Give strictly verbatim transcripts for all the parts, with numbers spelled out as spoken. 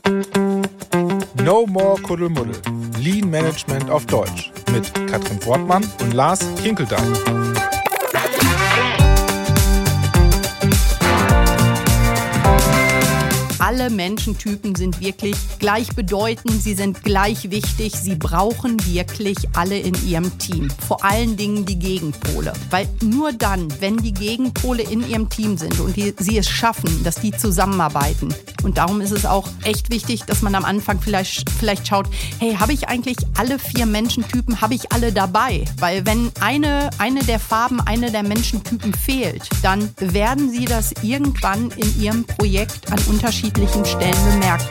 No More Kuddelmuddel. Lean Management auf Deutsch. Mit Katrin Wortmann und Lars Kinkeldein. Alle Menschentypen sind wirklich gleichbedeutend, sie sind gleich wichtig, sie brauchen wirklich alle in ihrem Team. Vor allen Dingen die Gegenpole. Weil nur dann, wenn die Gegenpole in ihrem Team sind und die, sie es schaffen, dass die zusammenarbeiten. Und darum ist es auch echt wichtig, dass man am Anfang vielleicht, vielleicht schaut, hey, habe ich eigentlich alle vier Menschentypen, habe ich alle dabei? Weil wenn eine, eine der Farben, eine der Menschentypen fehlt, dann werden sie das irgendwann in ihrem Projekt an unterschiedlichen Stellen bemerken.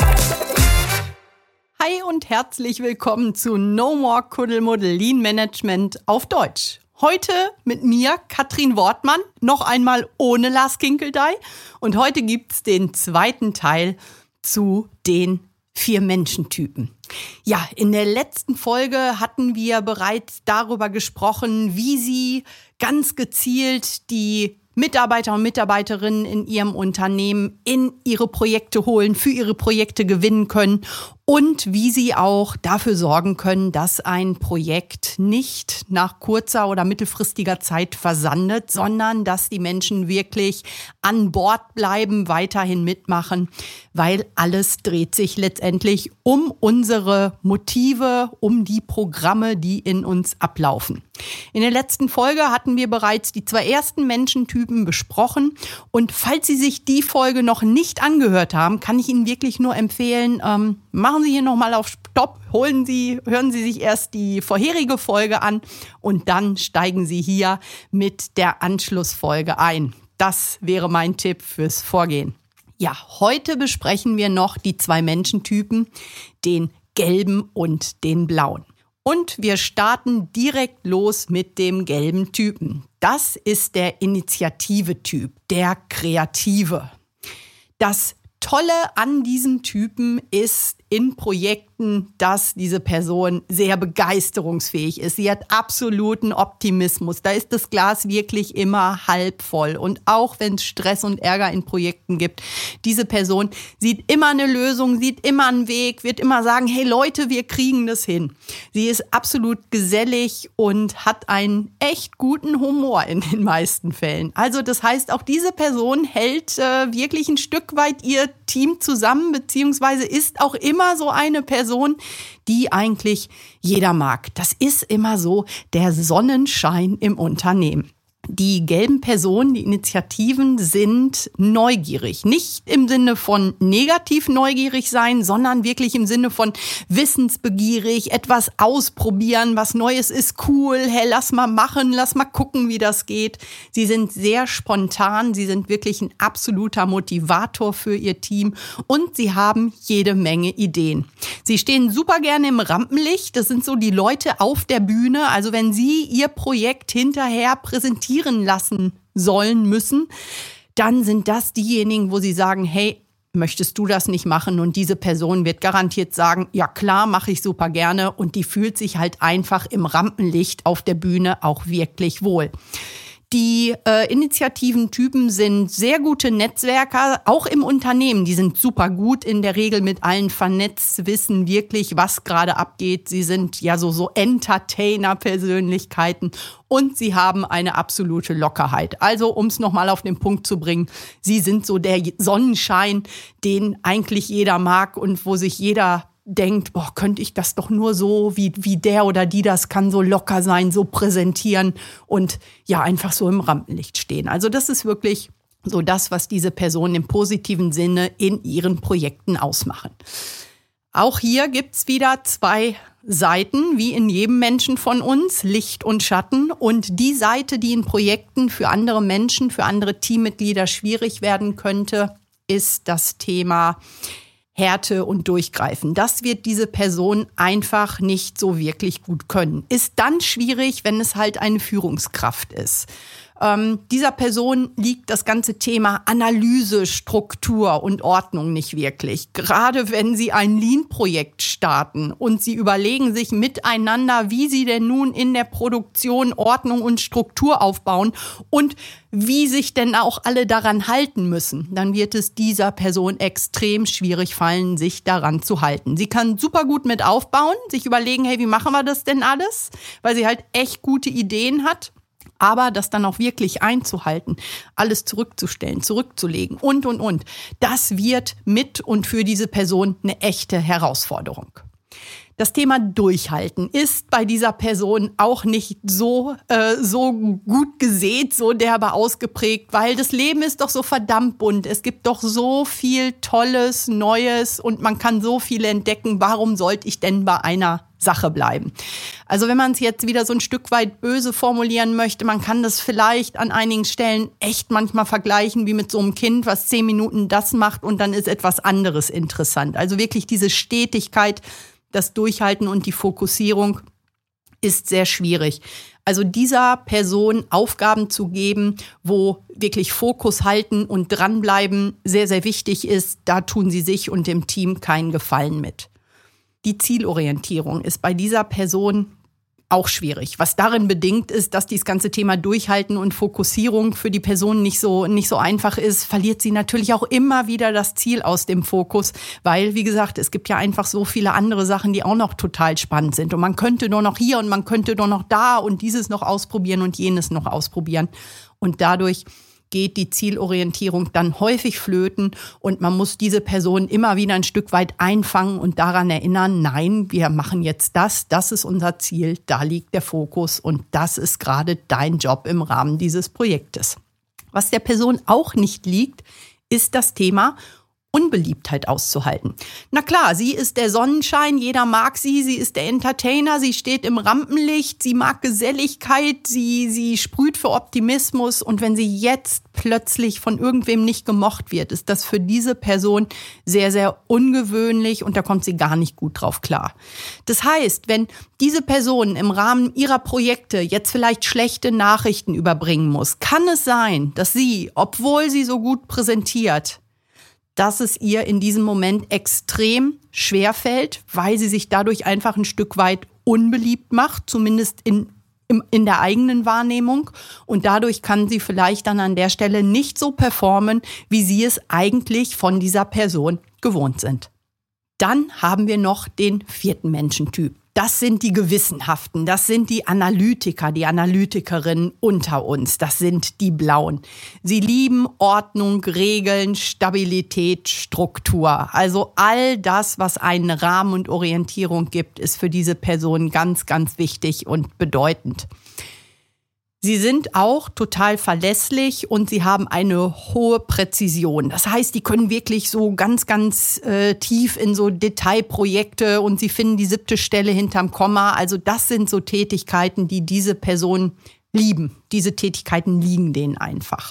Hi und herzlich willkommen zu No More Kuddelmuddel Lean Management auf Deutsch. Heute mit mir, Katrin Wortmann, noch einmal ohne Lars Kinkeldein. Und heute gibt's den zweiten Teil zu den vier Menschentypen. Ja, in der letzten Folge hatten wir bereits darüber gesprochen, wie Sie ganz gezielt die Mitarbeiter und Mitarbeiterinnen in Ihrem Unternehmen in Ihre Projekte holen, für Ihre Projekte gewinnen können und wie Sie auch dafür sorgen können, dass ein Projekt nicht nach kurzer oder mittelfristiger Zeit versandet, sondern dass die Menschen wirklich an Bord bleiben, weiterhin mitmachen, weil alles dreht sich letztendlich um unsere Motive, um die Programme, die in uns ablaufen. In der letzten Folge hatten wir bereits die zwei ersten Menschentypen besprochen und falls Sie sich die Folge noch nicht angehört haben, kann ich Ihnen wirklich nur empfehlen, ähm, machen Sie hier nochmal auf Stopp, holen Sie, hören Sie sich erst die vorherige Folge an und dann steigen Sie hier mit der Anschlussfolge ein. Das wäre mein Tipp fürs Vorgehen. Ja, heute besprechen wir noch die zwei Menschentypen, den gelben und den blauen. Und wir starten direkt los mit dem gelben Typen. Das ist der Initiative-Typ, der Kreative. Das Tolle an diesem Typen ist in Projekten, dass diese Person sehr begeisterungsfähig ist. Sie hat absoluten Optimismus. Da ist das Glas wirklich immer halb voll. Und auch wenn es Stress und Ärger in Projekten gibt, diese Person sieht immer eine Lösung, sieht immer einen Weg, wird immer sagen, hey Leute, wir kriegen das hin. Sie ist absolut gesellig und hat einen echt guten Humor in den meisten Fällen. Also das heißt, auch diese Person hält äh, wirklich ein Stück weit ihr Team zusammen, beziehungsweise ist auch immer so eine Person, die eigentlich jeder mag. Das ist immer so der Sonnenschein im Unternehmen. Die gelben Personen, die Initiativen sind neugierig. Nicht im Sinne von negativ neugierig sein, sondern wirklich im Sinne von wissensbegierig, etwas ausprobieren, was Neues ist cool, hey, lass mal machen, lass mal gucken, wie das geht. Sie sind sehr spontan, sie sind wirklich ein absoluter Motivator für ihr Team und sie haben jede Menge Ideen. Sie stehen super gerne im Rampenlicht, das sind so die Leute auf der Bühne, also wenn sie ihr Projekt hinterher präsentieren lassen sollen müssen, dann sind das diejenigen, wo sie sagen, hey, möchtest du das nicht machen? Und diese Person wird garantiert sagen, ja klar, mache ich super gerne. Und die fühlt sich halt einfach im Rampenlicht auf der Bühne auch wirklich wohl. Die äh, Initiativen-Typen sind sehr gute Netzwerker, auch im Unternehmen. Die sind super gut, in der Regel mit allen vernetzt, wissen wirklich, was gerade abgeht. Sie sind ja so, so Entertainer-Persönlichkeiten und sie haben eine absolute Lockerheit. Also, um es nochmal auf den Punkt zu bringen, sie sind so der Sonnenschein, den eigentlich jeder mag und wo sich jeder denkt, boah, könnte ich das doch nur so, wie, wie der oder die das kann, so locker sein, so präsentieren und ja, einfach so im Rampenlicht stehen. Also das ist wirklich so das, was diese Personen im positiven Sinne in ihren Projekten ausmachen. Auch hier gibt's wieder zwei Seiten, wie in jedem Menschen von uns, Licht und Schatten. Und die Seite, die in Projekten für andere Menschen, für andere Teammitglieder schwierig werden könnte, ist das Thema Härte und Durchgreifen. Das wird diese Person einfach nicht so wirklich gut können. Ist dann schwierig, wenn es halt eine Führungskraft ist. Ähm, dieser Person liegt das ganze Thema Analyse, Struktur und Ordnung nicht wirklich. Gerade wenn Sie ein Lean-Projekt starten und Sie überlegen sich miteinander, wie Sie denn nun in der Produktion Ordnung und Struktur aufbauen und wie sich denn auch alle daran halten müssen, dann wird es dieser Person extrem schwierig fallen, sich daran zu halten. Sie kann super gut mit aufbauen, sich überlegen, hey, wie machen wir das denn alles? Weil sie halt echt gute Ideen hat. Aber das dann auch wirklich einzuhalten, alles zurückzustellen, zurückzulegen und, und, und, das wird mit und für diese Person eine echte Herausforderung. Das Thema Durchhalten ist bei dieser Person auch nicht so, äh, so gut gesät, so derbe ausgeprägt, weil das Leben ist doch so verdammt bunt. Es gibt doch so viel Tolles, Neues und man kann so viel entdecken. Warum sollte ich denn bei einer Sache bleiben? Also wenn man es jetzt wieder so ein Stück weit böse formulieren möchte, man kann das vielleicht an einigen Stellen echt manchmal vergleichen wie mit so einem Kind, was zehn Minuten das macht und dann ist etwas anderes interessant. Also wirklich diese Stetigkeit, das Durchhalten und die Fokussierung ist sehr schwierig. Also dieser Person Aufgaben zu geben, wo wirklich Fokus halten und dranbleiben sehr, sehr wichtig ist, da tun sie sich und dem Team keinen Gefallen mit. Die Zielorientierung ist bei dieser Person auch schwierig. Was darin bedingt ist, dass dieses ganze Thema Durchhalten und Fokussierung für die Person nicht so, nicht so einfach ist, verliert sie natürlich auch immer wieder das Ziel aus dem Fokus, weil, wie gesagt, es gibt ja einfach so viele andere Sachen, die auch noch total spannend sind und man könnte nur noch hier und man könnte nur noch da und dieses noch ausprobieren und jenes noch ausprobieren und dadurch geht die Zielorientierung dann häufig flöten und man muss diese Person immer wieder ein Stück weit einfangen und daran erinnern, nein, wir machen jetzt das, das ist unser Ziel, da liegt der Fokus und das ist gerade dein Job im Rahmen dieses Projektes. Was der Person auch nicht liegt, ist das Thema Unbeliebtheit auszuhalten. Na klar, sie ist der Sonnenschein, jeder mag sie, sie ist der Entertainer, sie steht im Rampenlicht, sie mag Geselligkeit, sie, sie sprüht für Optimismus und wenn sie jetzt plötzlich von irgendwem nicht gemocht wird, ist das für diese Person sehr, sehr ungewöhnlich und da kommt sie gar nicht gut drauf klar. Das heißt, wenn diese Person im Rahmen ihrer Projekte jetzt vielleicht schlechte Nachrichten überbringen muss, kann es sein, dass sie, obwohl sie so gut präsentiert, dass es ihr in diesem Moment extrem schwer fällt, weil sie sich dadurch einfach ein Stück weit unbeliebt macht, zumindest in, in, in der eigenen Wahrnehmung. Und dadurch kann sie vielleicht dann an der Stelle nicht so performen, wie sie es eigentlich von dieser Person gewohnt sind. Dann haben wir noch den vierten Menschentyp. Das sind die Gewissenhaften, das sind die Analytiker, die Analytikerinnen unter uns, das sind die Blauen. Sie lieben Ordnung, Regeln, Stabilität, Struktur. Also all das, was einen Rahmen und Orientierung gibt, ist für diese Person ganz, ganz wichtig und bedeutend. Sie sind auch total verlässlich und sie haben eine hohe Präzision. Das heißt, die können wirklich so ganz, ganz äh, tief in so Detailprojekte und sie finden die siebte Stelle hinterm Komma. Also das sind so Tätigkeiten, die diese Personen lieben. Diese Tätigkeiten liegen denen einfach.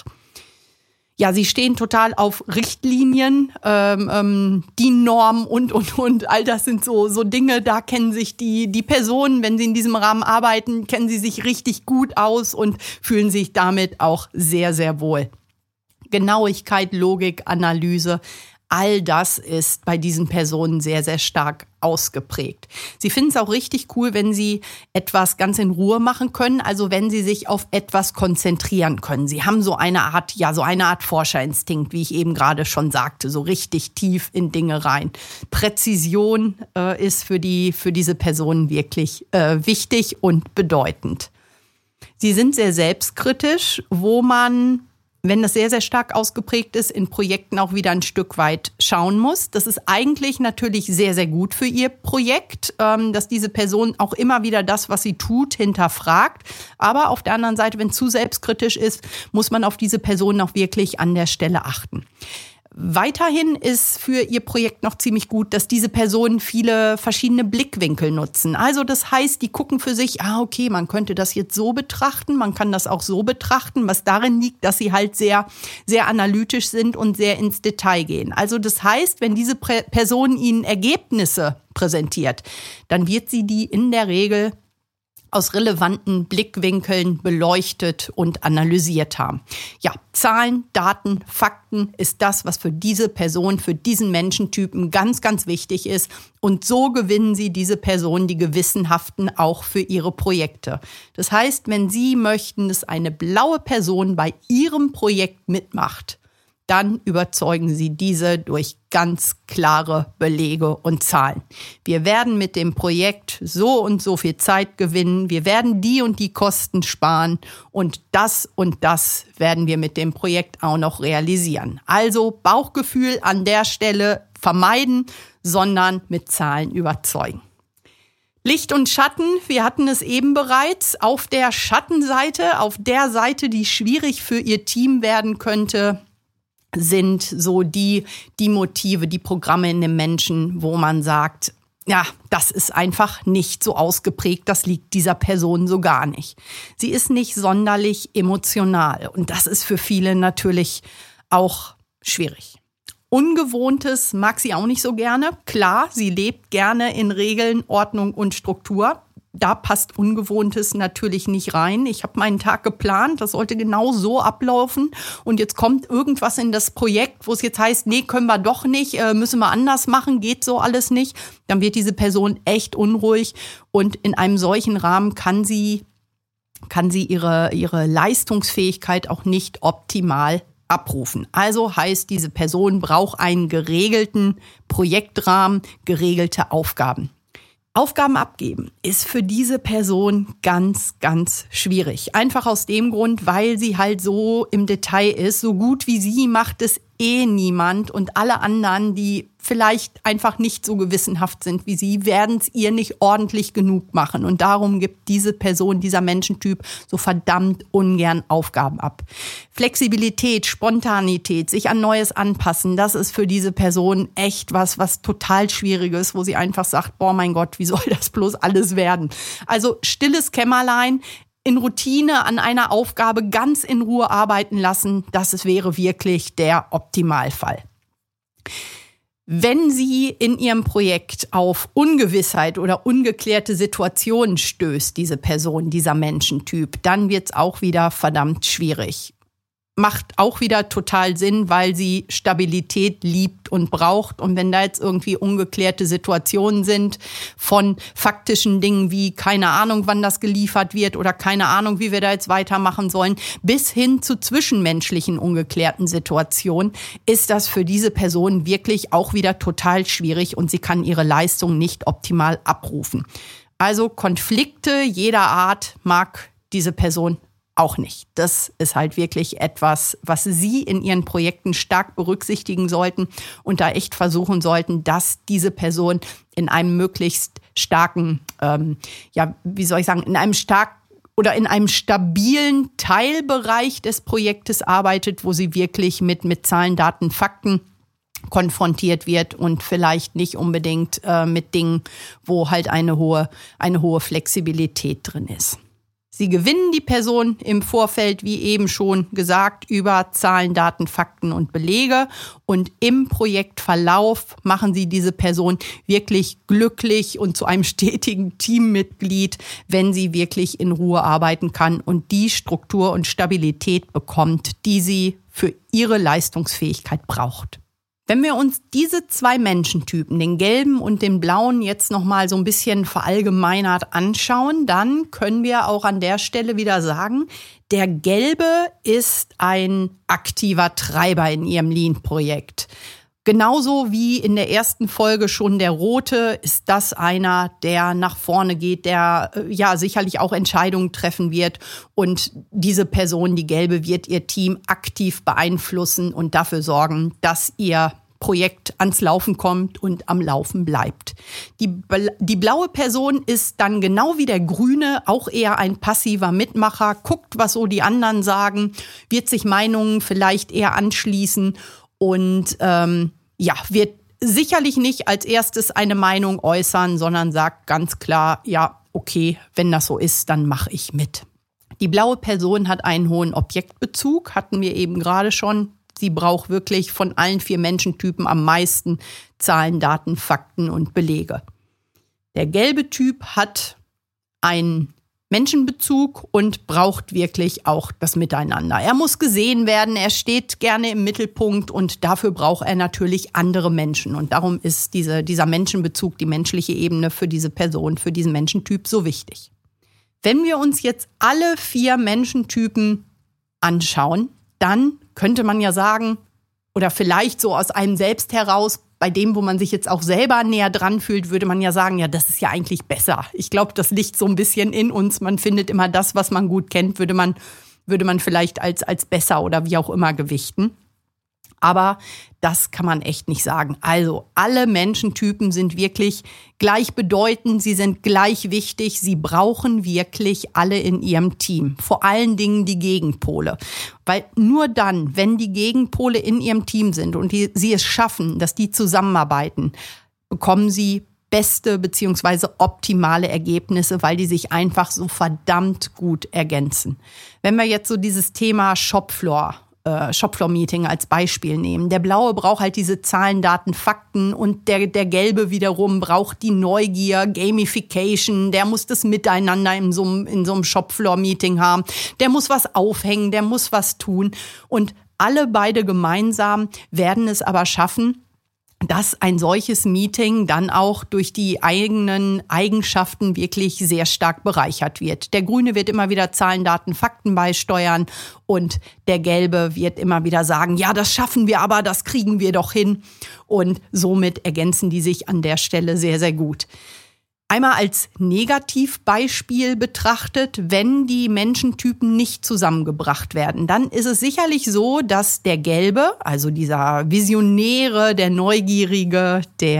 Ja, sie stehen total auf Richtlinien, ähm, ähm, die Normen und, und, und. All das sind so, so Dinge, da kennen sich die, die Personen, wenn sie in diesem Rahmen arbeiten, kennen sie sich richtig gut aus und fühlen sich damit auch sehr, sehr wohl. Genauigkeit, Logik, Analyse, all das ist bei diesen Personen sehr, sehr stark ausgeprägt. Sie finden es auch richtig cool, wenn sie etwas ganz in Ruhe machen können, also wenn sie sich auf etwas konzentrieren können. Sie haben so eine Art, ja, so eine Art Forscherinstinkt, wie ich eben gerade schon sagte, so richtig tief in Dinge rein. Präzision äh, ist für die, für diese Personen wirklich äh, wichtig und bedeutend. Sie sind sehr selbstkritisch, wo man, wenn das sehr, sehr stark ausgeprägt ist, in Projekten auch wieder ein Stück weit schauen muss. Das ist eigentlich natürlich sehr, sehr gut für ihr Projekt, dass diese Person auch immer wieder das, was sie tut, hinterfragt. Aber auf der anderen Seite, wenn es zu selbstkritisch ist, muss man auf diese Person auch wirklich an der Stelle achten. Weiterhin ist für ihr Projekt noch ziemlich gut, dass diese Personen viele verschiedene Blickwinkel nutzen. Also das heißt, die gucken für sich, ah okay, man könnte das jetzt so betrachten, man kann das auch so betrachten, was darin liegt, dass sie halt sehr, sehr analytisch sind und sehr ins Detail gehen. Also das heißt, wenn diese Person ihnen Ergebnisse präsentiert, dann wird sie die in der Regel aus relevanten Blickwinkeln beleuchtet und analysiert haben. Ja, Zahlen, Daten, Fakten ist das, was für diese Person, für diesen Menschentypen ganz, ganz wichtig ist. Und so gewinnen Sie diese Person, die Gewissenhaften, auch für Ihre Projekte. Das heißt, wenn Sie möchten, dass eine blaue Person bei Ihrem Projekt mitmacht, dann überzeugen Sie diese durch ganz klare Belege und Zahlen. Wir werden mit dem Projekt so und so viel Zeit gewinnen, wir werden die und die Kosten sparen und das und das werden wir mit dem Projekt auch noch realisieren. Also Bauchgefühl an der Stelle vermeiden, sondern mit Zahlen überzeugen. Licht und Schatten, wir hatten es eben bereits. Auf der Schattenseite, auf der Seite, die schwierig für Ihr Team werden könnte, sind so die, die Motive, die Programme in dem Menschen, wo man sagt, ja, das ist einfach nicht so ausgeprägt, das liegt dieser Person so gar nicht. Sie ist nicht sonderlich emotional und das ist für viele natürlich auch schwierig. Ungewohntes mag sie auch nicht so gerne. Klar, sie lebt gerne in Regeln, Ordnung und Struktur. Da passt Ungewohntes natürlich nicht rein. Ich habe meinen Tag geplant, das sollte genau so ablaufen. Und jetzt kommt irgendwas in das Projekt, wo es jetzt heißt, nee, können wir doch nicht, äh, müssen wir anders machen, geht so alles nicht. Dann wird diese Person echt unruhig. Und in einem solchen Rahmen kann sie, kann sie ihre, ihre Leistungsfähigkeit auch nicht optimal abrufen. Also heißt, diese Person braucht einen geregelten Projektrahmen, geregelte Aufgaben. Aufgaben abgeben ist für diese Person ganz, ganz schwierig. Einfach aus dem Grund, weil sie halt so im Detail ist. So gut wie sie macht es eh niemand. Und alle anderen, die vielleicht einfach nicht so gewissenhaft sind wie sie, werden es ihr nicht ordentlich genug machen. Und darum gibt diese Person, dieser Menschentyp so verdammt ungern Aufgaben ab. Flexibilität, Spontanität, sich an Neues anpassen, das ist für diese Person echt was, was total Schwieriges, wo sie einfach sagt, boah, mein Gott, wie soll das bloß alles werden? Also stilles Kämmerlein, in Routine an einer Aufgabe ganz in Ruhe arbeiten lassen, das wäre wirklich der Optimalfall. Wenn sie in ihrem Projekt auf Ungewissheit oder ungeklärte Situationen stößt, diese Person, dieser Menschentyp, dann wird es auch wieder verdammt schwierig. Macht auch wieder total Sinn, weil sie Stabilität liebt und braucht. Und wenn da jetzt irgendwie ungeklärte Situationen sind von faktischen Dingen wie keine Ahnung, wann das geliefert wird oder keine Ahnung, wie wir da jetzt weitermachen sollen, bis hin zu zwischenmenschlichen ungeklärten Situationen, ist das für diese Person wirklich auch wieder total schwierig und sie kann ihre Leistung nicht optimal abrufen. Also Konflikte jeder Art mag diese Person auch nicht. Das ist halt wirklich etwas, was Sie in Ihren Projekten stark berücksichtigen sollten und da echt versuchen sollten, dass diese Person in einem möglichst starken, ähm, ja, wie soll ich sagen, in einem stark oder in einem stabilen Teilbereich des Projektes arbeitet, wo sie wirklich mit, mit Zahlen, Daten, Fakten konfrontiert wird und vielleicht nicht unbedingt äh, mit Dingen, wo halt eine hohe, eine hohe Flexibilität drin ist. Sie gewinnen die Person im Vorfeld, wie eben schon gesagt, über Zahlen, Daten, Fakten und Belege. Und im Projektverlauf machen Sie diese Person wirklich glücklich und zu einem stetigen Teammitglied, wenn sie wirklich in Ruhe arbeiten kann und die Struktur und Stabilität bekommt, die sie für ihre Leistungsfähigkeit braucht. Wenn wir uns diese zwei Menschentypen, den gelben und den blauen, jetzt nochmal so ein bisschen verallgemeinert anschauen, dann können wir auch an der Stelle wieder sagen, der gelbe ist ein aktiver Treiber in Ihrem Lean-Projekt. Genauso wie in der ersten Folge schon der rote, ist das einer, der nach vorne geht, der ja sicherlich auch Entscheidungen treffen wird. Und diese Person, die gelbe, wird ihr Team aktiv beeinflussen und dafür sorgen, dass ihr Projekt ans Laufen kommt und am Laufen bleibt. Die, die blaue Person ist dann genau wie der grüne auch eher ein passiver Mitmacher, guckt, was so die anderen sagen, wird sich Meinungen vielleicht eher anschließen und ähm, ja, wird sicherlich nicht als erstes eine Meinung äußern, sondern sagt ganz klar, ja, okay, wenn das so ist, dann mache ich mit. Die blaue Person hat einen hohen Objektbezug, hatten wir eben gerade schon. Sie braucht wirklich von allen vier Menschentypen am meisten Zahlen, Daten, Fakten und Belege. Der gelbe Typ hat einen Menschenbezug und braucht wirklich auch das Miteinander. Er muss gesehen werden, er steht gerne im Mittelpunkt und dafür braucht er natürlich andere Menschen. Und darum ist diese, dieser Menschenbezug, die menschliche Ebene für diese Person, für diesen Menschentyp so wichtig. Wenn wir uns jetzt alle vier Menschentypen anschauen, dann könnte man ja sagen, oder vielleicht so aus einem selbst heraus, bei dem, wo man sich jetzt auch selber näher dran fühlt, würde man ja sagen, ja, das ist ja eigentlich besser. Ich glaube, das liegt so ein bisschen in uns. Man findet immer das, was man gut kennt, würde man, würde man vielleicht als, als besser oder wie auch immer gewichten. Aber das kann man echt nicht sagen. Also alle Menschentypen sind wirklich gleichbedeutend, sie sind gleich wichtig, sie brauchen wirklich alle in ihrem Team. Vor allen Dingen die Gegenpole. Weil nur dann, wenn die Gegenpole in ihrem Team sind und die, sie es schaffen, dass die zusammenarbeiten, bekommen sie beste bzw. optimale Ergebnisse, weil die sich einfach so verdammt gut ergänzen. Wenn wir jetzt so dieses Thema Shopfloor Shopfloor-Meeting als Beispiel nehmen. Der Blaue braucht halt diese Zahlen, Daten, Fakten und der, der Gelbe wiederum braucht die Neugier, Gamification, der muss das Miteinander in so einem, in so einem Shopfloor-Meeting haben. Der muss was aufhängen, der muss was tun und alle beide gemeinsam werden es aber schaffen, dass ein solches Meeting dann auch durch die eigenen Eigenschaften wirklich sehr stark bereichert wird. Der Grüne wird immer wieder Zahlen, Daten, Fakten beisteuern und der Gelbe wird immer wieder sagen, ja, das schaffen wir aber, das kriegen wir doch hin. Und somit ergänzen die sich an der Stelle sehr, sehr gut. Einmal als Negativbeispiel betrachtet, wenn die Menschentypen nicht zusammengebracht werden, dann ist es sicherlich so, dass der Gelbe, also dieser Visionäre, der Neugierige,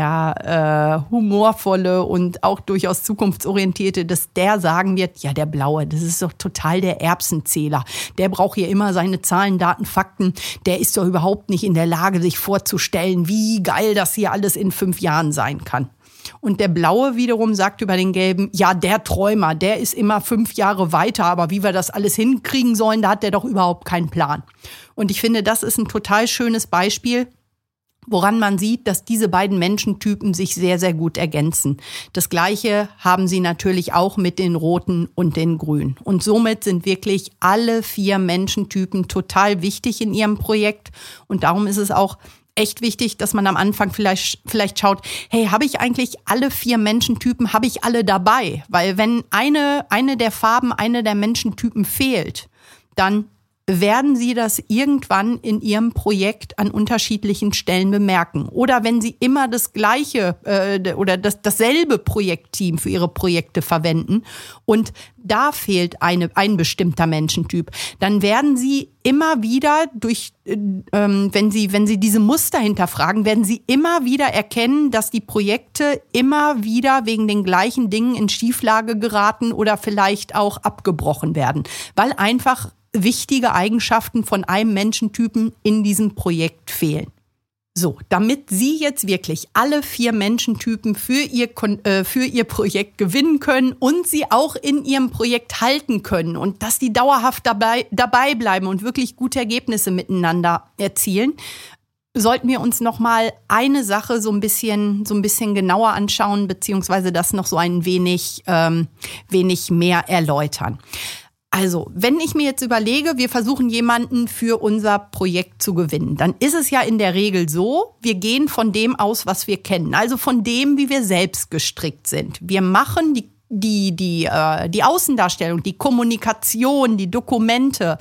der äh, humorvolle und auch durchaus zukunftsorientierte, dass der sagen wird, ja, der Blaue, das ist doch total der Erbsenzähler. Der braucht hier immer seine Zahlen, Daten, Fakten. Der ist doch überhaupt nicht in der Lage, sich vorzustellen, wie geil das hier alles in fünf Jahren sein kann. Und der Blaue wiederum sagt über den Gelben, ja, der Träumer, der ist immer fünf Jahre weiter, aber wie wir das alles hinkriegen sollen, da hat der doch überhaupt keinen Plan. Und ich finde, das ist ein total schönes Beispiel, woran man sieht, dass diese beiden Menschentypen sich sehr, sehr gut ergänzen. Das Gleiche haben sie natürlich auch mit den Roten und den Grünen. Und somit sind wirklich alle vier Menschentypen total wichtig in ihrem Projekt. Und darum ist es auch echt wichtig, dass man am Anfang vielleicht vielleicht schaut, hey, habe ich eigentlich alle vier Menschentypen, habe ich alle dabei? Weil wenn eine eine der Farben, eine der Menschentypen fehlt, dann werden Sie das irgendwann in Ihrem Projekt an unterschiedlichen Stellen bemerken. Oder wenn Sie immer das gleiche äh, oder das, dasselbe Projektteam für Ihre Projekte verwenden und da fehlt eine, ein bestimmter Menschentyp, dann werden Sie immer wieder durch, äh, wenn Sie, wenn Sie diese Muster hinterfragen, werden Sie immer wieder erkennen, dass die Projekte immer wieder wegen den gleichen Dingen in Schieflage geraten oder vielleicht auch abgebrochen werden, weil einfach wichtige Eigenschaften von einem Menschentypen in diesem Projekt fehlen. So, damit Sie jetzt wirklich alle vier Menschentypen für Ihr, äh, für Ihr Projekt gewinnen können und sie auch in Ihrem Projekt halten können und dass die dauerhaft dabei, dabei bleiben und wirklich gute Ergebnisse miteinander erzielen, sollten wir uns noch mal eine Sache so ein bisschen, so ein bisschen genauer anschauen, beziehungsweise das noch so ein wenig, ähm, wenig mehr erläutern. Also, wenn ich mir jetzt überlege, wir versuchen jemanden für unser Projekt zu gewinnen, dann ist es ja in der Regel so, wir gehen von dem aus, was wir kennen, also von dem, wie wir selbst gestrickt sind. Wir machen die, die, die, äh, die Außendarstellung, die Kommunikation, die Dokumente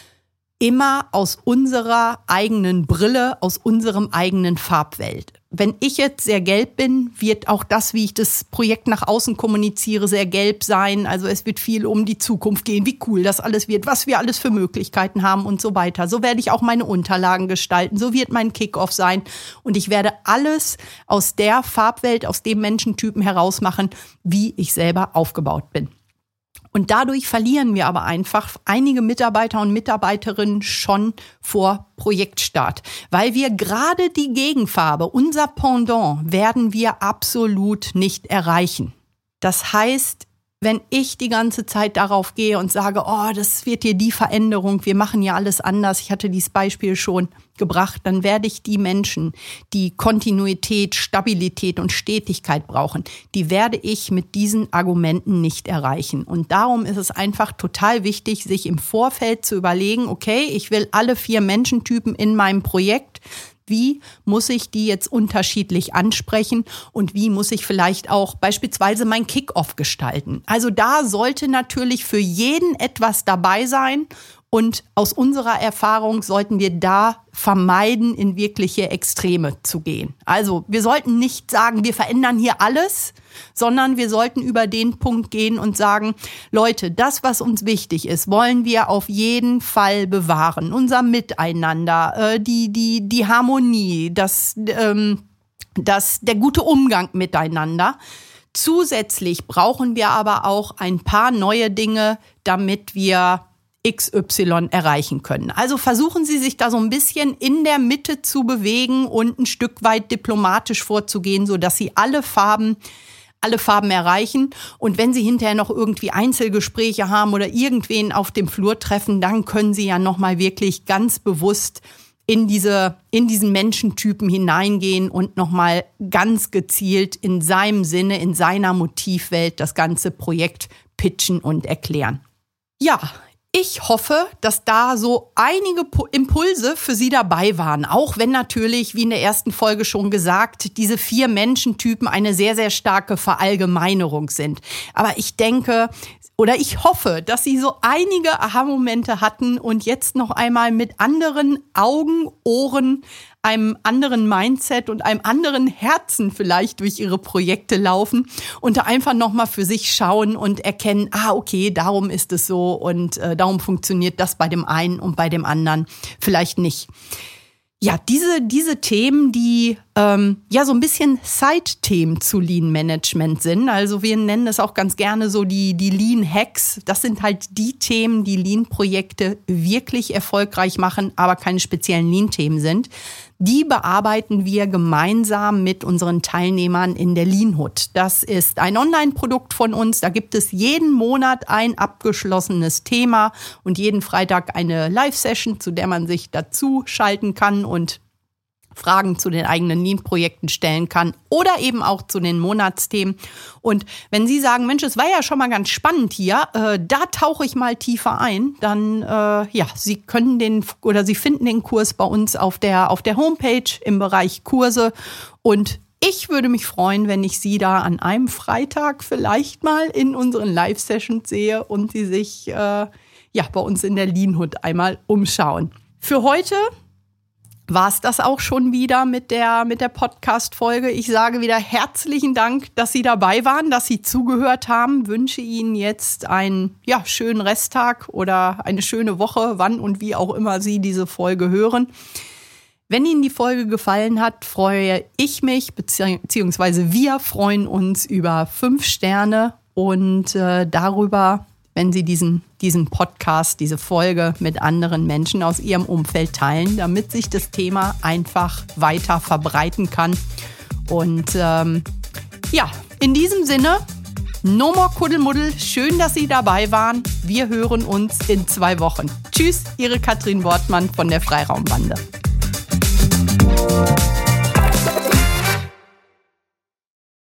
immer aus unserer eigenen Brille, aus unserem eigenen Farbwelt. Wenn ich jetzt sehr gelb bin, wird auch das, wie ich das Projekt nach außen kommuniziere, sehr gelb sein. Also es wird viel um die Zukunft gehen, wie cool das alles wird, was wir alles für Möglichkeiten haben und so weiter. So werde ich auch meine Unterlagen gestalten, so wird mein Kickoff sein. Und ich werde alles aus der Farbwelt, aus dem Menschentypen heraus machen, wie ich selber aufgebaut bin. Und dadurch verlieren wir aber einfach einige Mitarbeiter und Mitarbeiterinnen schon vor Projektstart, weil wir gerade die Gegenfarbe, unser Pendant, werden wir absolut nicht erreichen. Das heißt, wenn ich die ganze Zeit darauf gehe und sage, oh, das wird hier die Veränderung, wir machen ja alles anders, ich hatte dieses Beispiel schon gebracht, dann werde ich die Menschen, die Kontinuität, Stabilität und Stetigkeit brauchen, die werde ich mit diesen Argumenten nicht erreichen. Und darum ist es einfach total wichtig, sich im Vorfeld zu überlegen, okay, ich will alle vier Menschentypen in meinem Projekt. Wie muss ich die jetzt unterschiedlich ansprechen und wie muss ich vielleicht auch beispielsweise mein Kick-Off gestalten? Also da sollte natürlich für jeden etwas dabei sein und aus unserer Erfahrung sollten wir da vermeiden, in wirkliche Extreme zu gehen. Also wir sollten nicht sagen, wir verändern hier alles, sondern wir sollten über den Punkt gehen und sagen, Leute, das, was uns wichtig ist, wollen wir auf jeden Fall bewahren. Unser Miteinander, äh, die, die, die Harmonie, das, ähm, das, der gute Umgang miteinander. Zusätzlich brauchen wir aber auch ein paar neue Dinge, damit wir X Y erreichen können. Also versuchen Sie sich da so ein bisschen in der Mitte zu bewegen und ein Stück weit diplomatisch vorzugehen, sodass Sie alle Farben, alle Farben erreichen. Und wenn Sie hinterher noch irgendwie Einzelgespräche haben oder irgendwen auf dem Flur treffen, dann können Sie ja nochmal wirklich ganz bewusst in diese, in diesen Menschentypen hineingehen und nochmal ganz gezielt in seinem Sinne, in seiner Motivwelt das ganze Projekt pitchen und erklären. Ja, ich hoffe, dass da so einige Impulse für Sie dabei waren, auch wenn natürlich, wie in der ersten Folge schon gesagt, diese vier Menschentypen eine sehr, sehr starke Verallgemeinerung sind. Aber ich denke oder ich hoffe, dass Sie so einige Aha-Momente hatten und jetzt noch einmal mit anderen Augen, Ohren, einem anderen Mindset und einem anderen Herzen vielleicht durch Ihre Projekte laufen und da einfach nochmal für sich schauen und erkennen, ah, okay, darum ist es so und äh, darum funktioniert das bei dem einen und bei dem anderen vielleicht nicht. Ja, diese, diese Themen, die ähm, ja so ein bisschen Side-Themen zu Lean-Management sind. Also wir nennen das auch ganz gerne so die, die Lean-Hacks. Das sind halt die Themen, die Lean-Projekte wirklich erfolgreich machen, aber keine speziellen Lean-Themen sind. Die bearbeiten wir gemeinsam mit unseren Teilnehmern in der Lean-Hut. Das ist ein Online-Produkt von uns. Da gibt es jeden Monat ein abgeschlossenes Thema und jeden Freitag eine Live-Session, zu der man sich dazu schalten kann und Fragen zu den eigenen Lean-Projekten stellen kann oder eben auch zu den Monatsthemen. Und wenn Sie sagen, Mensch, es war ja schon mal ganz spannend hier, äh, da tauche ich mal tiefer ein, dann äh, ja, Sie können den oder Sie finden den Kurs bei uns auf der auf der Homepage im Bereich Kurse. Und ich würde mich freuen, wenn ich Sie da an einem Freitag vielleicht mal in unseren Live-Sessions sehe und Sie sich äh, ja bei uns in der Lean-Hut einmal umschauen. Für heute war es das auch schon wieder mit der, mit der Podcast-Folge. Ich sage wieder herzlichen Dank, dass Sie dabei waren, dass Sie zugehört haben. Wünsche Ihnen jetzt einen ja, schönen Resttag oder eine schöne Woche, wann und wie auch immer Sie diese Folge hören. Wenn Ihnen die Folge gefallen hat, freue ich mich, beziehungsweise wir freuen uns über fünf Sterne und äh, darüber, wenn Sie diesen, diesen Podcast, diese Folge mit anderen Menschen aus Ihrem Umfeld teilen, damit sich das Thema einfach weiter verbreiten kann. Und ähm, ja, in diesem Sinne, no more Kuddelmuddel. Schön, dass Sie dabei waren. Wir hören uns in zwei Wochen. Tschüss, Ihre Katrin Wortmann von der Freiraumbande.